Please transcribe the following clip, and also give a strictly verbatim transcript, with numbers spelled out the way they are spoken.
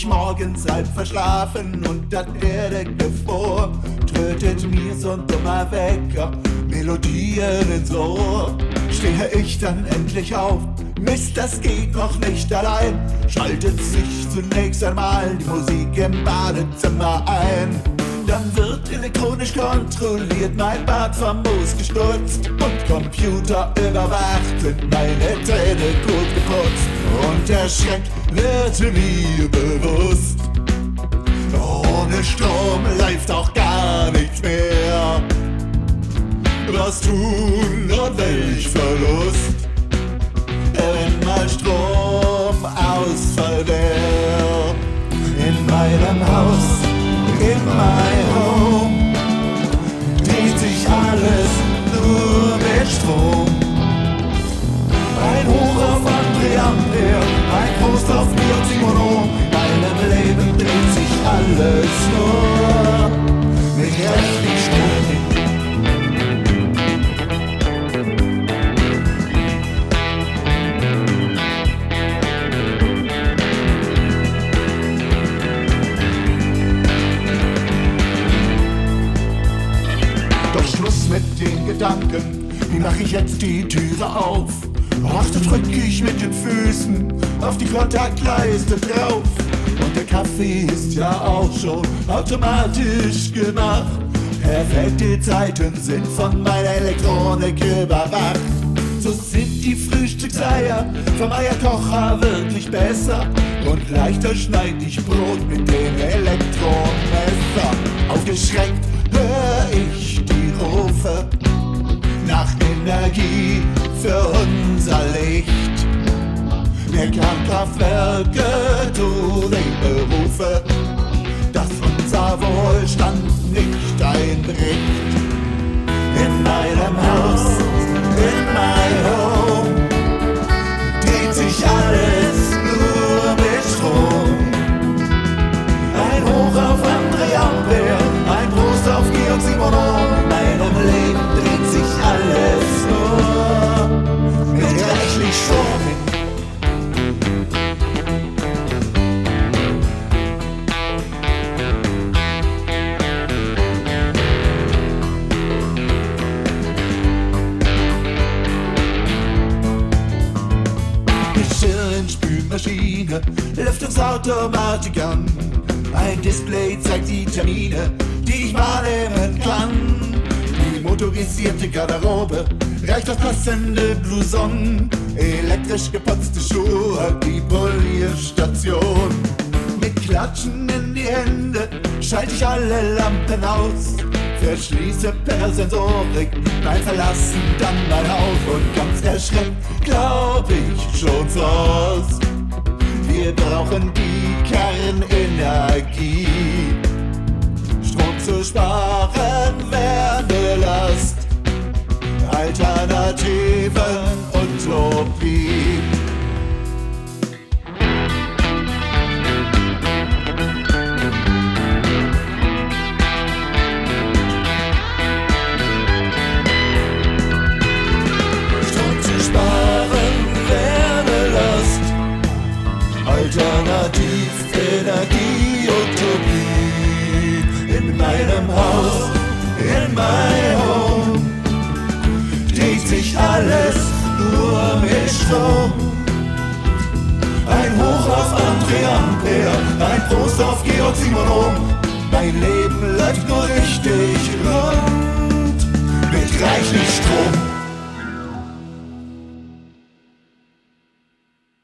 morgens halb verschlafen unter der Decke vor. Tötet mir so ein dummer Wecker Melodien ins Ohr. Stehe ich dann endlich auf, Mist, das geht noch nicht allein. Schaltet sich zunächst einmal die Musik im Badezimmer ein. Dann wird elektronisch kontrolliert, mein Bad famos gestutzt und Computer überwacht, sind meine Zähne gut geputzt. Und der Schreck wird mir bewusst, ohne Strom läuft auch gar nichts mehr. Was tun und welch Verlust, wenn mal Stromausfall wär. In meinem Haus, in my home, dreht sich alles nur mit Strom. Ein Hoch auf André Ampere, ein Prost auf Bioxymonom. In meinem Leben dreht sich alles nur mit rechtlich Strom. Mit den Gedanken, wie mach ich jetzt die Türe auf? Ach, da drück ich mit den Füßen auf die Kontaktleiste drauf. Und der Kaffee ist ja auch schon automatisch gemacht. Perfekte Zeiten sind von meiner Elektronik überwacht. So sind die Frühstückseier vom Eierkocher wirklich besser. Und leichter schneid ich Brot mit dem Elektromesser. Aufgeschreckt hör ich die Rufe nach Energie für unser Licht. Der Kernkraftwerke tun die Berufe, dass unser Wohlstand nicht einbricht. In meinem Haus, in my home, dreht sich alles nur mit Strom. Ein Hoch auf André Ampere, ein Prost auf Bioxymonom. In meinem Leben dreht sich alles nur mit reichlich Strom. Spülmaschine, Lüftungsautomatik an. Ein Display zeigt die Termine, die ich wahrnehmen kann. Die motorisierte Garderobe reicht auf passende Blouson. Elektrisch geputzte Schuhe, die Polierstation. Mit Klatschen in die Hände schalte ich alle Lampen aus. Verschließe per Sensorik mein Verlassen, dann mein Haus. Und ganz erschreckt glaub ich schon voraus, wir brauchen die Kernenergie. Strom zu sparen wäre ne Last, Alternativen Utopie. Alternativ, Energie, Utopie. In meinem Haus, in my home, dreht sich alles nur mit Strom. Ein Hoch auf André Ampere, ein Prost auf Bioxymonom. Mein Leben läuft nur richtig rund mit reichlich Strom.